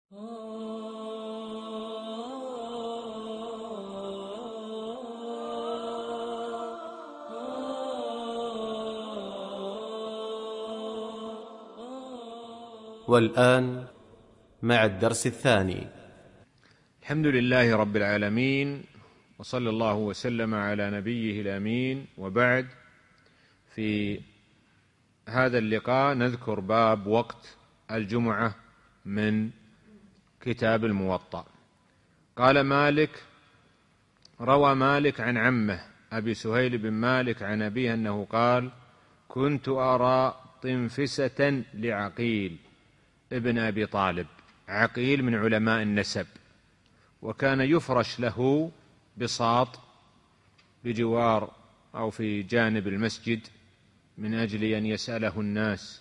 والآن مع الدرس الثاني. الحمد لله رب العالمين، وصلى الله وسلم على نبيه الأمين، وبعد. في هذا اللقاء نذكر باب وقت الجمعة من كتاب الموطأ. قال مالك: روى مالك عن عمه أبي سهيل بن مالك عن أبيه أنه قال: كنت أرى طنفسة لعقيل ابن أبي طالب. عقيل من علماء النسب، وكان يفرش له بساط بجوار أو في جانب المسجد من أجل أن يسأله الناس.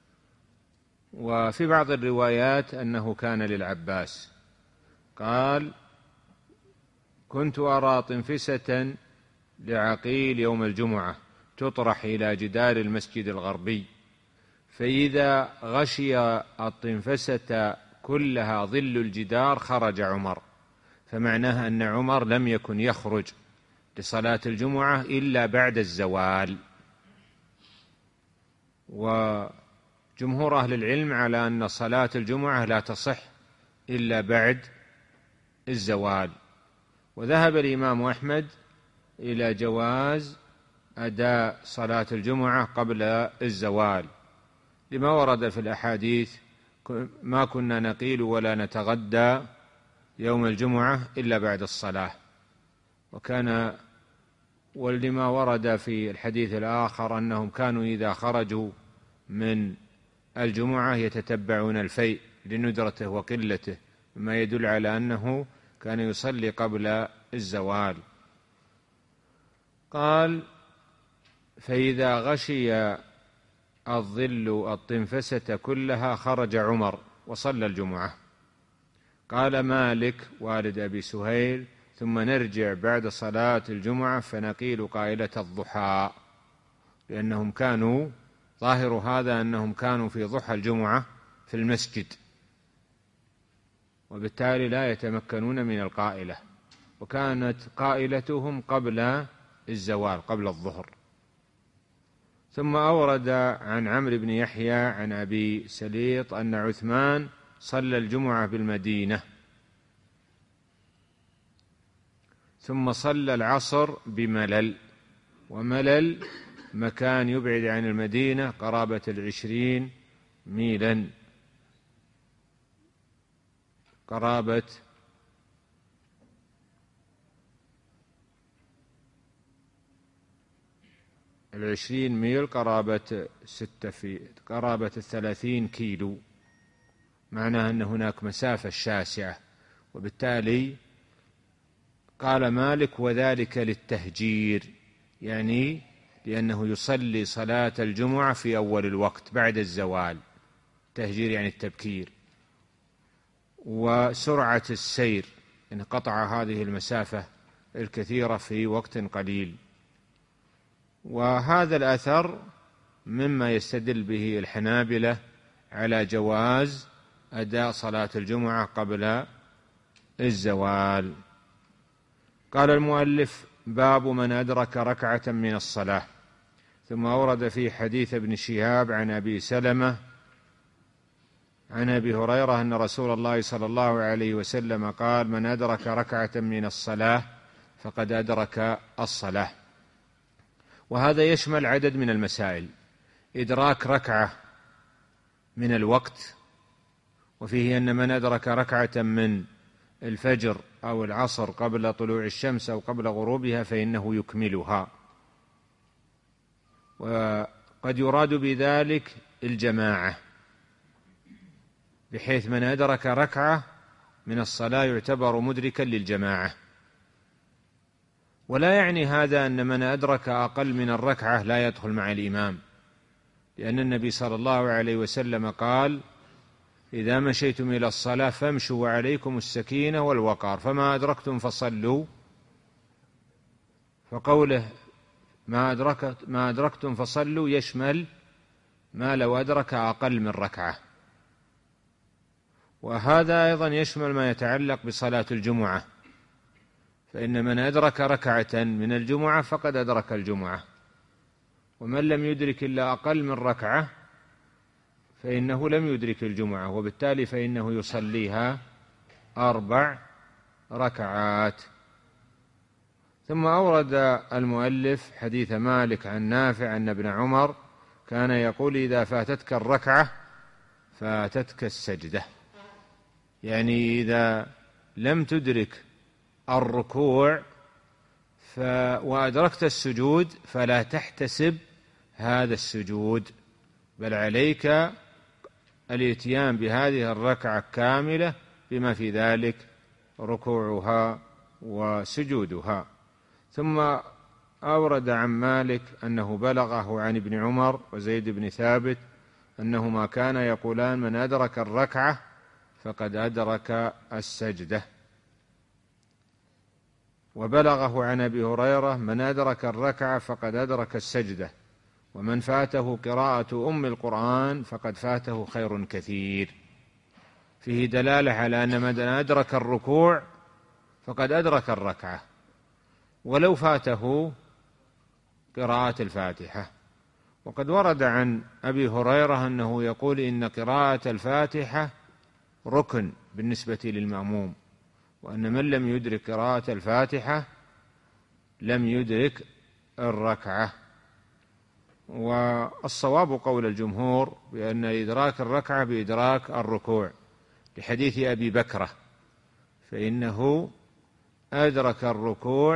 وفي بعض الروايات أنه كان للعباس. قال: كنت أرى طنفسة لعقيل يوم الجمعة تطرح إلى جدار المسجد الغربي، فإذا غشي الطنفسة كلها ظل الجدار خرج عمر. فمعناها أن عمر لم يكن يخرج لصلاة الجمعة إلا بعد الزوال. وجمهور أهل العلم على أن صلاة الجمعة لا تصح إلا بعد الزوال. وذهب الإمام أحمد إلى جواز أداء صلاة الجمعة قبل الزوال، لما ورد في الأحاديث: ما كنا نقيل ولا نتغدى يوم الجمعة إلا بعد الصلاة. ولما ورد في الحديث الآخر أنهم كانوا إذا خرجوا من الجمعة يتتبعون الفيء لندرته وقلته، مما يدل على أنه كان يصلي قبل الزوال. قال: فإذا غشي الظل الطنفسة كلها خرج عمر وصلى الجمعة. قال مالك والد أبي سهيل: ثم نرجع بعد صلاة الجمعة فنقيل قائلة الضحى، لأنهم كانوا ظاهر هذا أنهم كانوا في ضحى الجمعة في المسجد، وبالتالي لا يتمكنون من القائلة، وكانت قائلتهم قبل الزوال قبل الظهر. ثم أورد عن عمرو بن يحيى عن أبي سليط أن عثمان صلى الجمعة بالمدينة، ثم صلى العصر بملل. وملل مكان يبعد عن المدينة قرابة 20 ميلا، قرابة 20 ميل، قرابة 30 كيلو. معناه أن هناك مسافة شاسعة. وبالتالي قال مالك: وذلك للتهجير، يعني لأنه يصلي صلاة الجمعة في أول الوقت بعد الزوال. تهجير يعني التبكير، وسرعة السير انقطع هذه المسافة الكثيرة في وقت قليل. وهذا الأثر مما يستدل به الحنابلة على جواز أداء صلاة الجمعة قبل الزوال. قال المؤلف: باب من أدرك ركعة من الصلاة. ثم أورد في حديث ابن شهاب عن أبي سلمة عن أبي هريرة أن رسول الله صلى الله عليه وسلم قال: من أدرك ركعة من الصلاة فقد أدرك الصلاة. وهذا يشمل عدد من المسائل: إدراك ركعة من الوقت، وفيه أن من أدرك ركعة من الفجر أو العصر قبل طلوع الشمس أو قبل غروبها فإنه يكملها. وقد يراد بذلك الجماعة، بحيث من أدرك ركعة من الصلاة يعتبر مدركا للجماعة. ولا يعني هذا أن من أدرك أقل من الركعة لا يدخل مع الإمام، لأن النبي صلى الله عليه وسلم قال: إذا مشيتم إلى الصلاة فامشوا وعليكم السكينة والوقار، فما أدركتم فصلوا. فقوله ما أدركتم فصلوا يشمل ما لو أدرك أقل من ركعة. وهذا أيضا يشمل ما يتعلق بصلاة الجمعة، فإن من أدرك ركعة من الجمعة فقد أدرك الجمعة، ومن لم يدرك إلا أقل من ركعة فإنه لم يدرك الجمعة، وبالتالي فإنه يصليها 4 ركعات. ثم أورد المؤلف حديث مالك عن نافع أن ابن عمر كان يقول: إذا فاتتك الركعة فاتتك السجدة، يعني إذا لم تدرك الركوع وأدركت السجود فلا تحتسب هذا السجود، بل عليك الاتيان بهذه الركعة كاملة بما في ذلك ركوعها وسجودها. ثم أورد عن مالك أنه بلغه عن ابن عمر وزيد بن ثابت أنهما كانا يقولان: من أدرك الركعة فقد أدرك السجدة. وبلغه عن أبي هريرة: من أدرك الركعة فقد أدرك السجدة، ومن فاته قراءة أم القرآن فقد فاته خير كثير. فيه دلالة على أن من أدرك الركوع فقد أدرك الركعة ولو فاته قراءة الفاتحة. وقد ورد عن أبي هريرة أنه يقول: إن قراءة الفاتحة ركن بالنسبة للمأموم، وأن من لم يدرك قراءة الفاتحة لم يدرك الركعة. والصواب قول الجمهور بأن إدراك الركعة بإدراك الركوع، لحديث أبي بكرة، فإنه أدرك الركوع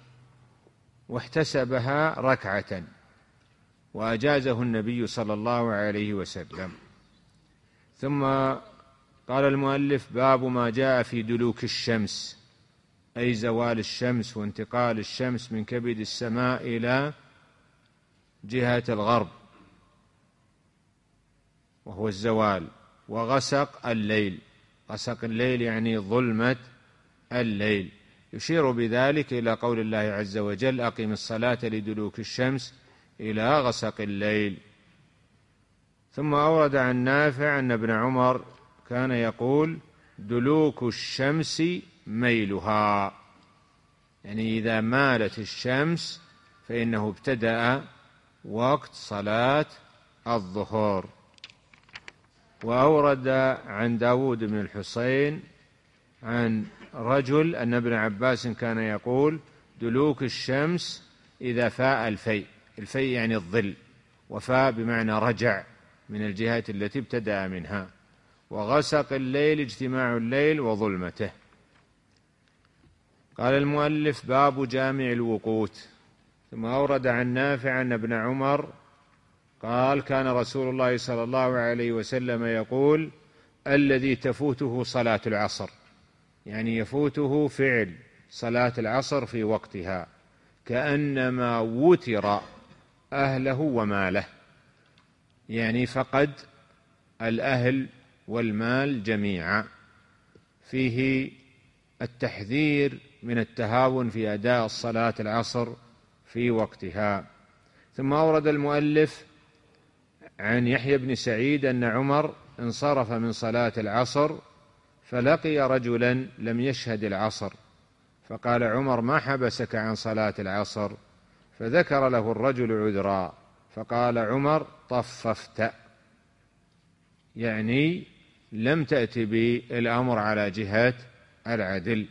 واحتسبها ركعة وأجازه النبي صلى الله عليه وسلم. ثم قال المؤلف: باب ما جاء في دلوك الشمس، أي زوال الشمس وانتقال الشمس من كبد السماء إلى جهة الغرب وهو الزوال، وغسق الليل. غسق الليل يعني ظلمة الليل، يشير بذلك إلى قول الله عز وجل: أقم الصلاة لدلوك الشمس إلى غسق الليل. ثم أورد عن نافع أن ابن عمر كان يقول: دلوك الشمس ميلها، يعني إذا مالت الشمس فإنه ابتدأ وقت صلاة الظهر. وأورد عن داود بن الحسين عن رجل أن ابن عباس كان يقول: دلوك الشمس إذا فاء الفيء، الفيء يعني الظل، وفاء بمعنى رجع من الجهة التي ابتدأ منها، وغسق الليل اجتماع الليل وظلمته. قال المؤلف: باب جامع الوقوت. ثم أورد عن نافع أن ابن عمر قال: كان رسول الله صلى الله عليه وسلم يقول: الذي تفوته صلاة العصر، يعني يفوته فعل صلاة العصر في وقتها، كأنما وتر أهله وماله، يعني فقد الأهل والمال جميعا. فيه التحذير من التهاون في أداء الصلاة العصر في وقتها. ثم أورد المؤلف عن يحيى بن سعيد أن عمر انصرف من صلاة العصر فلقي رجلا لم يشهد العصر، فقال عمر: ما حبسك عن صلاة العصر؟ فذكر له الرجل عذرا، فقال عمر: طففت، يعني لم تأت بالأمر على جهة العدل.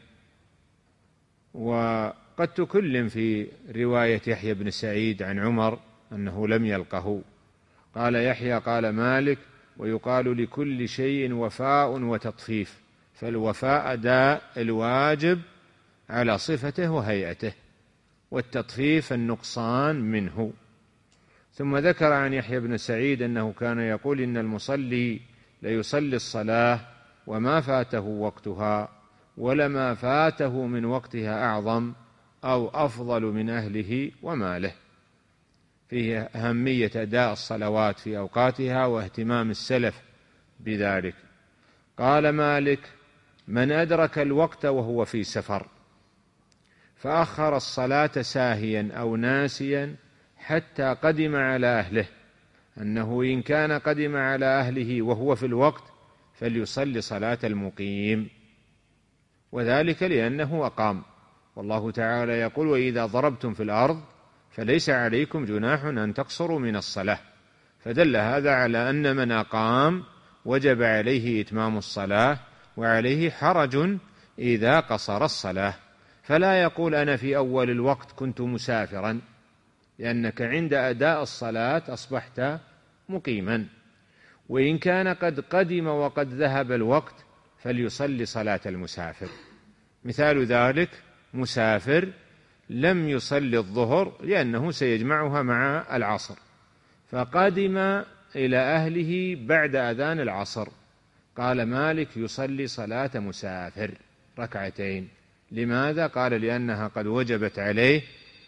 وقد تكلم في رواية يحيى بن سعيد عن عمر أنه لم يلقه. قال يحيى: قال مالك: ويقال لكل شيء وفاء وتطفيف، فالوفاء أداء الواجب على صفته وهيئته، والتطفيف النقصان منه. ثم ذكر عن يحيى بن سعيد أنه كان يقول: إن المصلي ليصلي الصلاة وما فاته وقتها، ولما فاته من وقتها أعظم أو أفضل من أهله وماله. فيه أهمية أداء الصلوات في أوقاتها واهتمام السلف بذلك. قال مالك: من أدرك الوقت وهو في سفر فأخر الصلاة ساهيا أو ناسيا حتى قدم على أهله، أنه إن كان قدم على أهله وهو في الوقت فليصلي صلاة المقيم، وذلك لأنه أقام. والله تعالى يقول: وإذا ضربتم في الأرض فليس عليكم جناح أن تقصروا من الصلاة. فدل هذا على أن من أقام وجب عليه إتمام الصلاة، وعليه حرج إذا قصر الصلاة. فلا يقول: أنا في أول الوقت كنت مسافرا، لأنك عند أداء الصلاة أصبحت مقيما. وإن كان قد قدم وقد ذهب الوقت فليصلي صلاة المسافر. مثال ذلك: مسافر لم يصلي الظهر لأنه سيجمعها مع العصر، فقدم إلى أهله بعد أذان العصر، قال مالك: يصلي صلاة مسافر ركعتين. لماذا؟ قال: لأنها قد وجبت عليه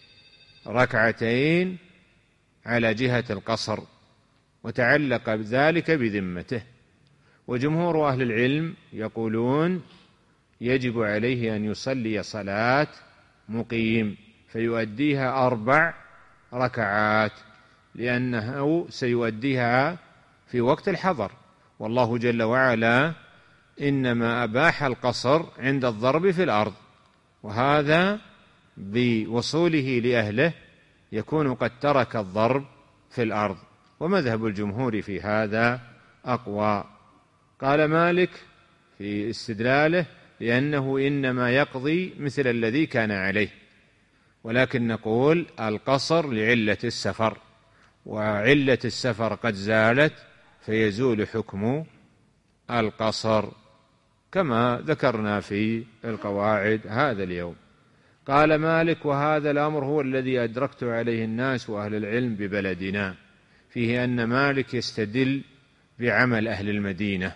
ركعتين على جهة القصر، وتعلق ذلك بذمته. وجمهور أهل العلم يقولون: يجب عليه أن يصلي صلاة مقيم فيؤديها 4 ركعات، لأنه سيؤديها في وقت الحضر، والله جل وعلا إنما أباح القصر عند الضرب في الأرض، وهذا بوصوله لأهله يكون قد ترك الضرب في الأرض. ومذهب الجمهور في هذا أقوى. قال مالك في استدلاله: لأنه إنما يقضي مثل الذي كان عليه، ولكن نقول القصر لعلة السفر، وعلة السفر قد زالت فيزول حكم القصر كما ذكرنا في القواعد هذا اليوم. قال مالك: وهذا الأمر هو الذي أدركت عليه الناس وأهل العلم ببلدنا، فيه أن مالك يستدل بعمل أهل المدينة،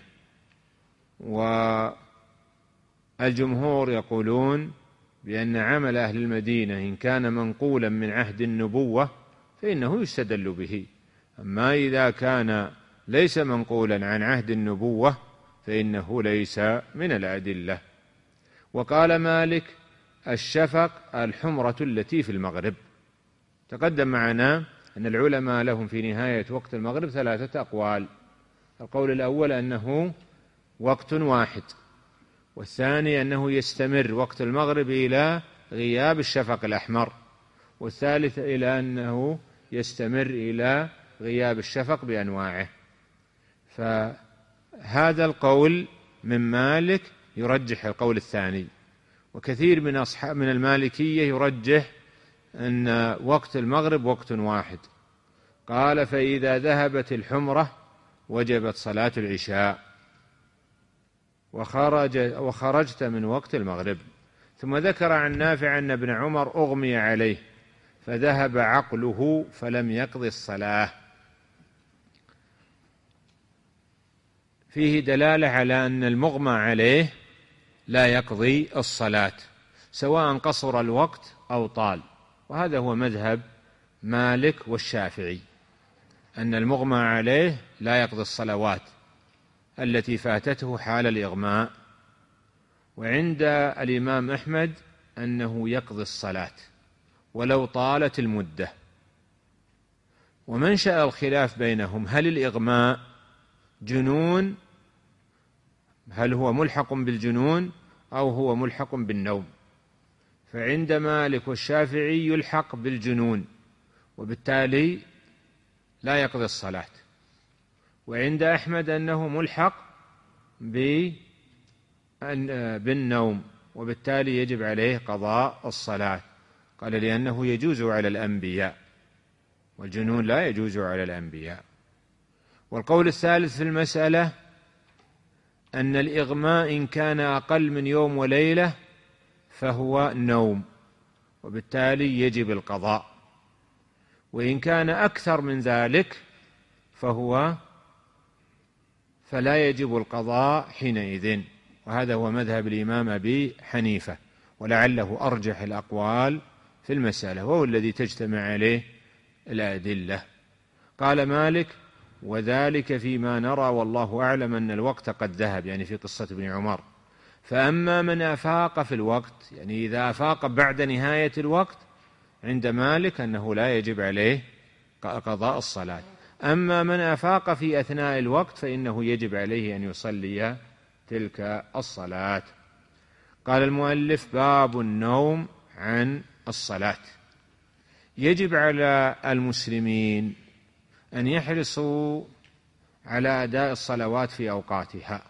والجمهور يقولون بأن عمل أهل المدينة إن كان منقولا من عهد النبوة فإنه يستدل به، أما إذا كان ليس منقولا عن عهد النبوة فإنه ليس من الأدلة. وقال مالك: الشفق الحمرة التي في المغرب. تقدم معنا أن العلماء لهم في نهاية وقت المغرب 3 أقوال. القول الأول أنه وقت واحد، والثاني أنه يستمر وقت المغرب إلى غياب الشفق الأحمر، والثالث إلى أنه يستمر إلى غياب الشفق بأنواعه. فهذا القول من مالك يرجح القول الثاني، وكثير من المالكية يرجح أن وقت المغرب وقت واحد. قال: فإذا ذهبت الحمرة وجبت صلاة العشاء وخرجت من وقت المغرب. ثم ذكر عن نافع أن ابن عمر أغمي عليه فذهب عقله فلم يقضي الصلاة. فيه دلالة على أن المغمى عليه لا يقضي الصلاة سواء قصر الوقت أو طال، وهذا هو مذهب مالك والشافعي، أن المغمى عليه لا يقضي الصلوات التي فاتته حال الإغماء. وعند الإمام أحمد أنه يقضي الصلاة ولو طالت المدة. ومنشأ الخلاف بينهم: هل الإغماء جنون، هل هو ملحق بالجنون أو هو ملحق بالنوم؟ فعند مالك والشافعي يلحق بالجنون وبالتالي لا يقضي الصلاة، وعند أحمد أنه ملحق بالنوم وبالتالي يجب عليه قضاء الصلاة. قال: لأنه يجوز على الأنبياء والجنون لا يجوز على الأنبياء. والقول الثالث في المسألة أن الإغماء إن كان أقل من يوم وليلة فهو نوم وبالتالي يجب القضاء، وإن كان أكثر من ذلك فلا يجب القضاء حينئذ. وهذا هو مذهب الإمام أبي حنيفة، ولعله أرجح الأقوال في المسألة، وهو الذي تجتمع عليه الأدلة. قال مالك: وذلك فيما نرى والله أعلم أن الوقت قد ذهب، يعني في قصة ابن عمر. فأما من أفاق في الوقت، يعني إذا أفاق بعد نهاية الوقت، عند مالك أنه لا يجب عليه قضاء الصلاة. أما من أفاق في أثناء الوقت فإنه يجب عليه أن يصلي تلك الصلاة. قال المؤلف: باب النوم عن الصلاة. يجب على المسلمين أن يحرصوا على أداء الصلوات في أوقاتها،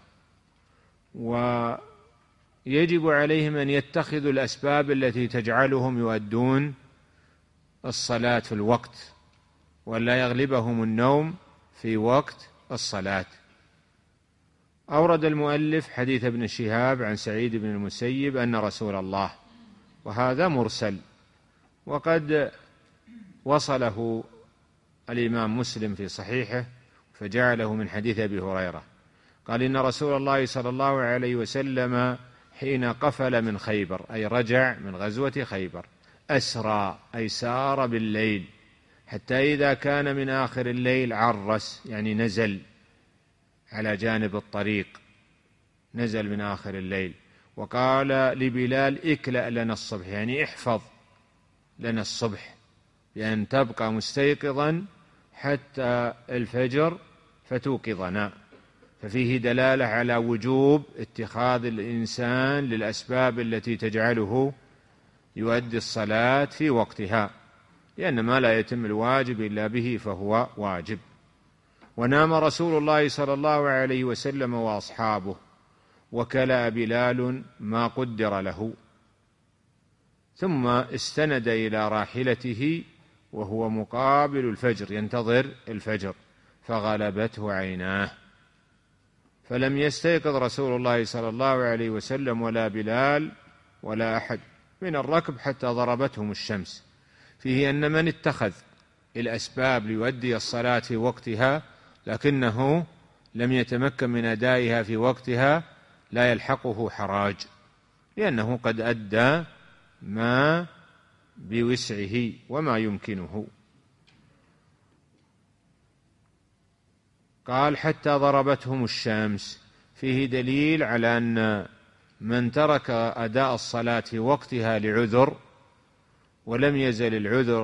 ويجب عليهم أن يتخذوا الأسباب التي تجعلهم يؤدون الصلاة في الوقت، ولا يغلبهم النوم في وقت الصلاة. أورد المؤلف حديث ابن شهاب عن سعيد بن المسيب أن رسول الله، وهذا مرسل، وقد وصله الإمام مسلم في صحيحه فجعله من حديث أبي هريرة، قال: إن رسول الله صلى الله عليه وسلم حين قفل من خيبر، أي رجع من غزوة خيبر، أسرى أي سار بالليل، حتى إذا كان من آخر الليل عرس، يعني نزل على جانب الطريق، نزل من آخر الليل، وقال لبلال: اكلأ لنا الصبح، يعني احفظ لنا الصبح بأن تبقى مستيقظا حتى الفجر فتوقظنا. ففيه دلالة على وجوب اتخاذ الإنسان للأسباب التي تجعله يؤدي الصلاة في وقتها، لأن ما لا يتم الواجب إلا به فهو واجب. ونام رسول الله صلى الله عليه وسلم وأصحابه، وكلأ بلال ما قدر له، ثم استند إلى راحلته وهو مقابل الفجر ينتظر الفجر، فغلبته عيناه، فلم يستيقظ رسول الله صلى الله عليه وسلم ولا بلال ولا أحد من الركب حتى ضربتهم الشمس. فيه أن من اتخذ الأسباب ليؤدي الصلاة في وقتها لكنه لم يتمكن من أدائها في وقتها لا يلحقه حراج، لأنه قد أدى ما بوسعه وما يمكنه. قال: حتى ضربتهم الشمس، فيه دليل على أن من ترك أداء الصلاة في وقتها لعذر ولم يزل العذر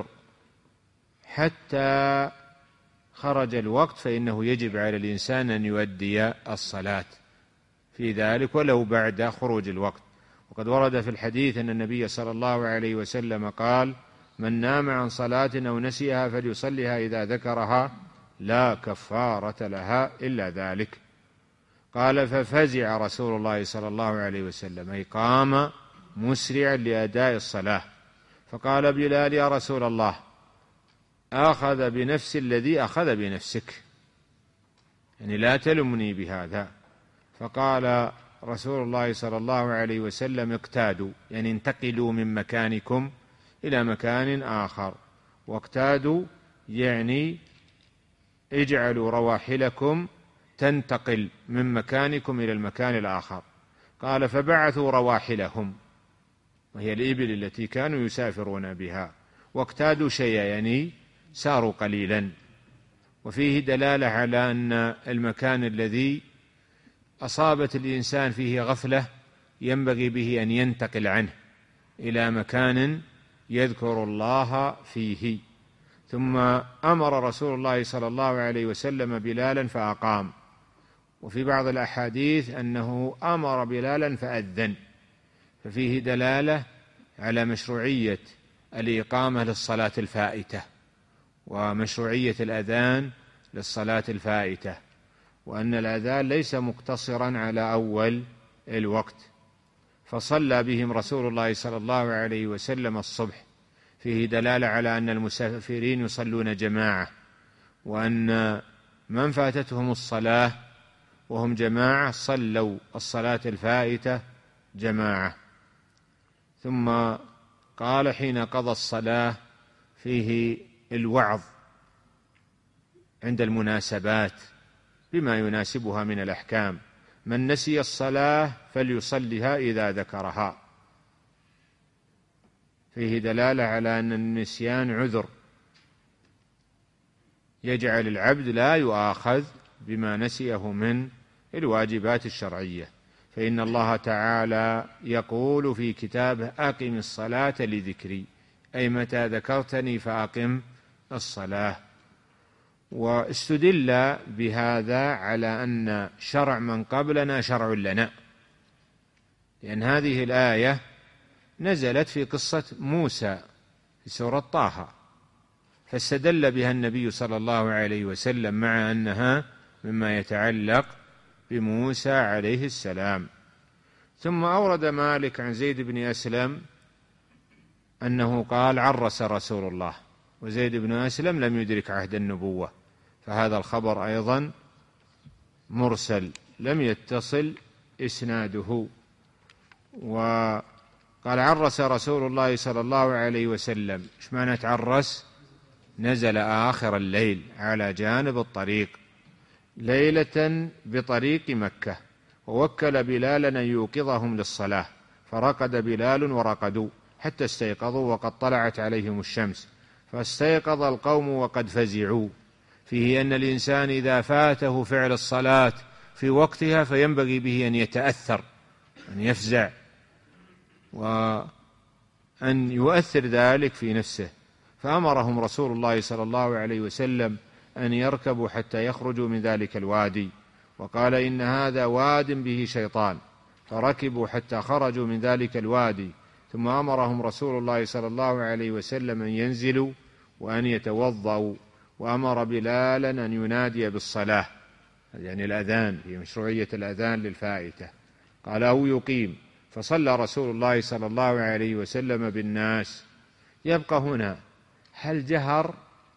حتى خرج الوقت فإنه يجب على الإنسان أن يؤدي الصلاة في ذلك ولو بعد خروج الوقت. وقد ورد في الحديث أن النبي صلى الله عليه وسلم قال: من نام عن صلاة أو نسيها فليصلها إذا ذكرها، لا كفارة لها إلا ذلك. قال: ففزع رسول الله صلى الله عليه وسلم، أي قام مسرعا لأداء الصلاة، فقال بلال: يا رسول الله، أخذ بنفس الذي أخذ بنفسك، يعني لا تلمني بهذا. فقال رسول الله صلى الله عليه وسلم: اقتادوا، يعني انتقلوا من مكانكم إلى مكان آخر، واقتادوا يعني اجعلوا رواحلكم تنتقل من مكانكم إلى المكان الآخر. قال: فبعثوا رواحلهم، وهي الإبل التي كانوا يسافرون بها، واقتادوا شيئا يعني ساروا قليلا. وفيه دلالة على أن المكان الذي أصابت الإنسان فيه غفلة ينبغي به أن ينتقل عنه إلى مكان يذكر الله فيه. ثم أمر رسول الله صلى الله عليه وسلم بلالا فأقام، وفي بعض الأحاديث أنه أمر بلالا فأذن، ففيه دلالة على مشروعية الإقامة للصلاة الفائتة ومشروعية الأذان للصلاة الفائتة، وأن الأذان ليس مقتصرا على أول الوقت. فصلى بهم رسول الله صلى الله عليه وسلم الصبح، فيه دلالة على أن المسافرين يصلون جماعة، وأن من فاتتهم الصلاة وهم جماعة صلوا الصلاة الفائتة جماعة. ثم قال: حين قضى الصلاة، فيه الوعظ عند المناسبات بما يناسبها من الأحكام. من نسي الصلاة فليصلها إذا ذكرها، فيه دلالة على أن النسيان عذر يجعل العبد لا يؤاخذ بما نسيه من الواجبات الشرعية. فإن الله تعالى يقول في كتابه: أقم الصلاة لذكري، أي متى ذكرتني فأقم الصلاة. واستدل بهذا على أن شرع من قبلنا شرع لنا، لأن هذه الآية نزلت في قصة موسى في سورة طه، فاستدل بها النبي صلى الله عليه وسلم مع أنها مما يتعلق بموسى عليه السلام. ثم أورد مالك عن زيد بن أسلم أنه قال عرس رسول الله، وزيد بن أسلم لم يدرك عهد النبوة، فهذا الخبر أيضا مرسل لم يتصل إسناده. وقال عرس رسول الله صلى الله عليه وسلم، إيش معنى تعرس؟ نزل آخر الليل على جانب الطريق ليلة بطريق مكة، ووكل بلالا أن يوقظهم للصلاة، فرقد بلال ورقدوا حتى استيقظوا وقد طلعت عليهم الشمس، فاستيقظ القوم وقد فزعوا. فيه أن الإنسان إذا فاته فعل الصلاة في وقتها فينبغي به أن يتأثر، أن يفزع، وأن يؤثر ذلك في نفسه. فأمرهم رسول الله صلى الله عليه وسلم أن يركبوا حتى يخرجوا من ذلك الوادي، وقال إن هذا واد به شيطان، فركبوا حتى خرجوا من ذلك الوادي. ثم أمرهم رسول الله صلى الله عليه وسلم أن ينزلوا وأن يتوضأوا، وأمر بلالا أن ينادي بالصلاة، يعني الأذان، في مشروعية الأذان للفائتة، قال أو يقيم، فصلى رسول الله صلى الله عليه وسلم بالناس. يبقى هنا هل جهر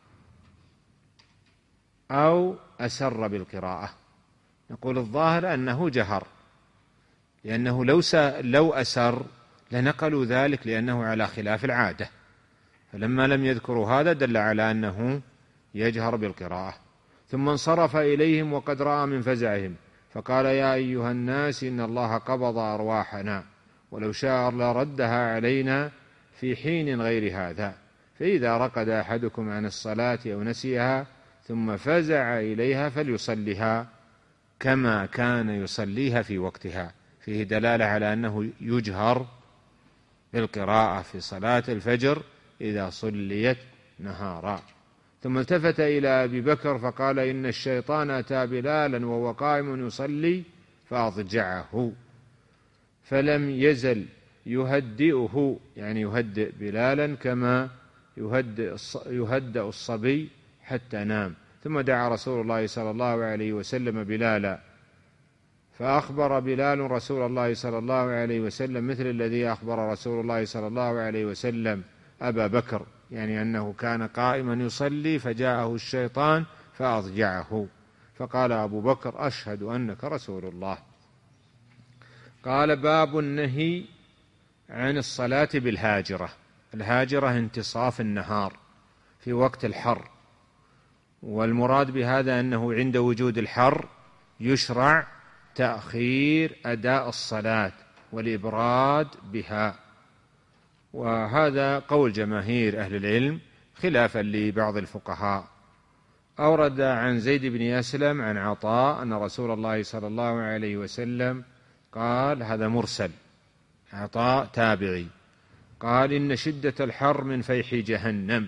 أو أسر بالقراءة؟ نقول الظاهر أنه جهر، لأنه لو أسر لنقلوا ذلك لأنه على خلاف العادة، فلما لم يذكروا هذا دل على أنه يجهر بالقراءة. ثم انصرف إليهم وقد رأى من فزعهم، فقال يا أيها الناس إن الله قبض أرواحنا، ولو شاء لردها علينا في حين غير هذا، فإذا رقد أحدكم عن الصلاة أو نسيها ثم فزع إليها فليصلها كما كان يصليها في وقتها. فيه دلالة على أنه يجهر بالقراءة في صلاة الفجر إذا صليت نهارا. ثم التفت إلى أبي بكر فقال إن الشيطان أتى بلالا وهو قائم يصلي فأضجعه، فلم يزل يهدئه، يعني يهدئ بلالا كما يهدأ الصبي حتى نام. ثم دعا رسول الله صلى الله عليه وسلم بلالا، فأخبر بلال رسول الله صلى الله عليه وسلم مثل الذي أخبر رسول الله صلى الله عليه وسلم أبا بكر، يعني أنه كان قائما يصلي فجاءه الشيطان فأضجعه، فقال أبو بكر أشهد أنك رسول الله. قال باب النهي عن الصلاة بالهاجرة. الهاجرة انتصاف النهار في وقت الحر، والمراد بهذا أنه عند وجود الحر يشرع تأخير أداء الصلاة والإبراد بها، وهذا قول جماهير أهل العلم خلافا لبعض الفقهاء. أورد عن زيد بن أسلم عن عطاء أن رسول الله صلى الله عليه وسلم قال، هذا مرسل، عطاء تابعي، قال إن شدة الحر من فيح جهنم،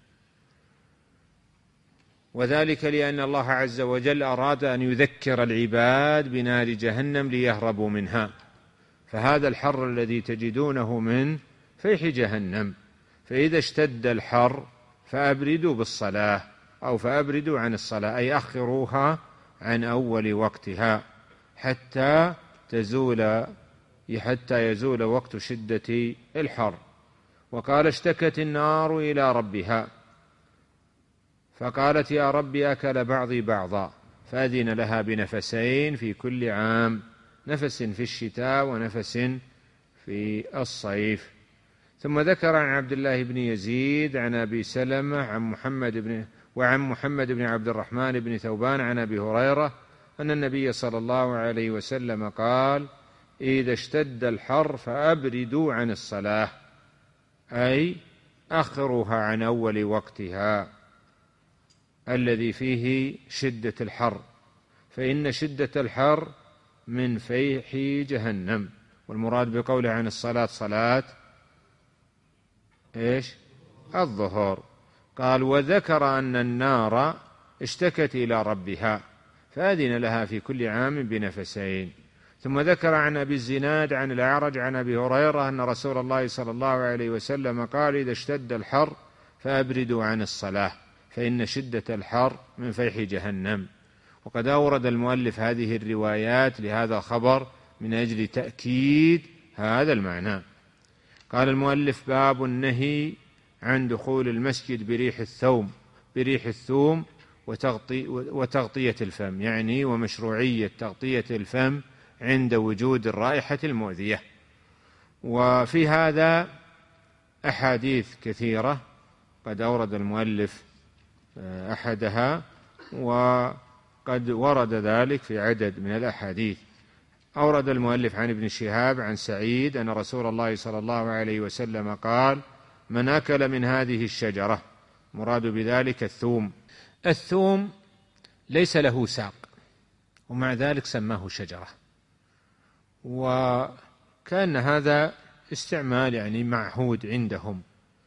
وذلك لأن الله عز وجل أراد أن يذكر العباد بنار جهنم ليهربوا منها، فهذا الحر الذي تجدونه من فيح جهنم، فإذا اشتد الحر فأبردوا بالصلاة أو فأبردوا عن الصلاة، أي أخروها عن أول وقتها حتى يزول وقت شدة الحر. وقال اشتكت النار إلى ربها فقالت يا رب أكل بعضي بعضا، فأذن لها بنفسين في كل عام، نفس في الشتاء ونفس في الصيف. ثم ذكر عن عبد الله بن يزيد عن أبي سلمة عن محمد بن عبد الرحمن بن ثوبان عن أبي هريرة أن النبي صلى الله عليه وسلم قال إذا اشتد الحر فأبردوا عن الصلاة، أي أخروها عن أول وقتها الذي فيه شدة الحر، فإن شدة الحر من فيح جهنم. والمراد بقوله عن الصلاة صلاة الظهر. قال وذكر أن النار اشتكت إلى ربها فأذن لها في كل عام بنفسين. ثم ذكر عن أبي الزناد عن الأعرج عن أبي هريرة أن رسول الله صلى الله عليه وسلم قال: إذا اشتد الحر فأبردوا عن الصلاة فإن شدة الحر من فيح جهنم. وقد أورد المؤلف هذه الروايات لهذا الخبر من أجل تأكيد هذا المعنى. قال المؤلف: باب النهي عن دخول المسجد بريح الثوم وتغطية الفم، يعني ومشروعية تغطية الفم عند وجود الرائحة المؤذية. وفي هذا أحاديث كثيرة قد أورد المؤلف أحدها، وقد ورد ذلك في عدد من الأحاديث. أورد المؤلف عن ابن شهاب عن سعيد أن رسول الله صلى الله عليه وسلم قال: من أكل من هذه الشجرة، مراد بذلك الثوم ليس له ساق، ومع ذلك سماه شجرة، وكان هذا استعمال يعني معهود عندهم.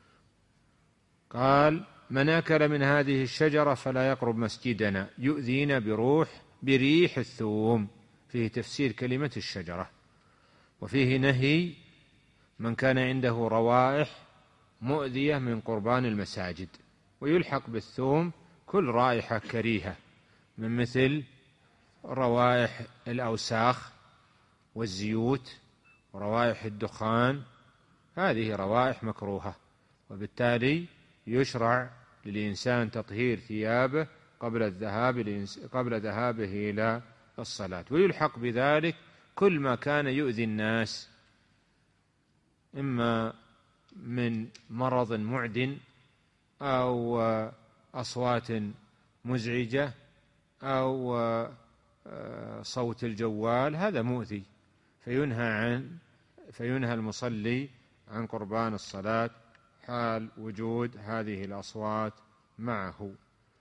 قال: من أكل من هذه الشجرة فلا يقرب مسجدنا يؤذينا بريح الثوم. فيه تفسير كلمة الشجرة. وفيه نهي من كان عنده روائح مؤذية من قربان المساجد، ويلحق بالثوم كل رائحة كريهة من مثل روائح الأوساخ والزيوت وروائح الدخان، هذه روائح مكروهة، وبالتالي يشرع للإنسان تطهير ثيابه قبل ذهابه إلى الصلاة. ويلحق بذلك كل ما كان يؤذي الناس، إما من مرض معد أو أصوات مزعجة أو صوت الجوال، هذا مؤذي، فينهى المصلي عن قربان الصلاة حال وجود هذه الأصوات معه.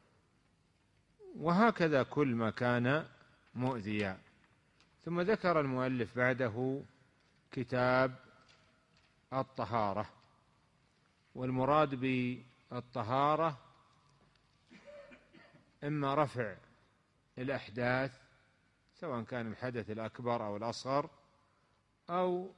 وهكذا كل ما كان مؤذيا. ثم ذكر المؤلف بعده كتاب الطهارة. والمراد بالطهارة إما رفع الأحداث، سواء كان الحدث الأكبر أو الأصغر، أو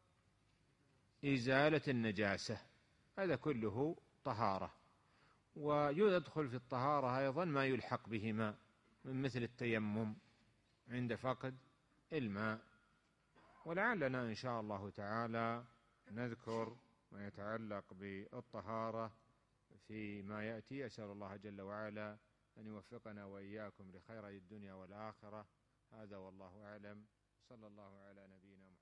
إزالة النجاسة، هذا كله طهارة. ويدخل في الطهارة أيضا ما يلحق بهما من مثل التيمم عند فقد الماء. ولعلنا إن شاء الله تعالى نذكر ما يتعلق بالطهارة فيما يأتي. أسأل الله جل وعلا أن يوفقنا وإياكم لخير الدنيا والآخرة. هذا والله أعلم. صلى الله على نبينا